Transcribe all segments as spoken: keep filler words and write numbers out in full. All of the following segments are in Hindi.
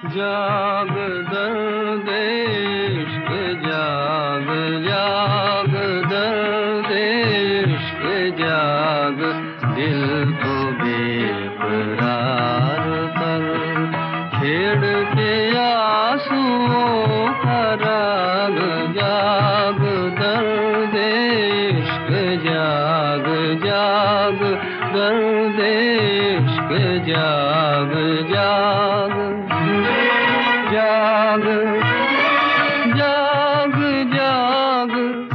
जाग दर्द इश्क जाग, जाग दर्द इश्क जाग, दिल को बेकरार कर, छेड़ के आंसुओं का राग। जाग दर्द इश्क जाग, जाग दर्द इश्क जाग, जाग जाग जाग जाग।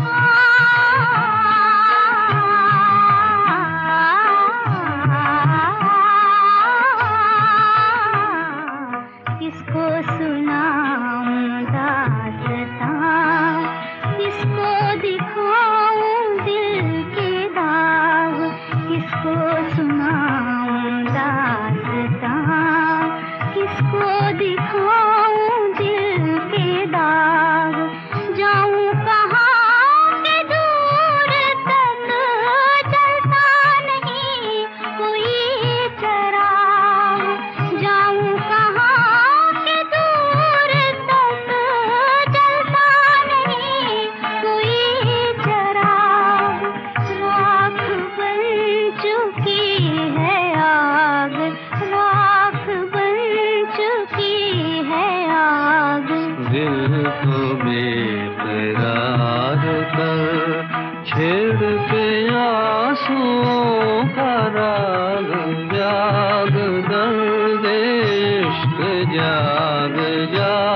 किसको सुनाऊं दास्तां, किसको दिखाऊं दिल के दाग, किसको सुनाऊं दास्तां, किसको दिखाऊं दिल के दाग। जाऊं कहाँ के दूर तक, जलता नहीं कोई चराग। जाऊं कहाँ के दूर तक, जलता नहीं कोई चराग। राख बन चुकी है आग, राख बन चुकी है आग। दिल को बेकरार कर, छेड़ के आंसुओं का राग। जाग दर्द इश्क जाग, जाग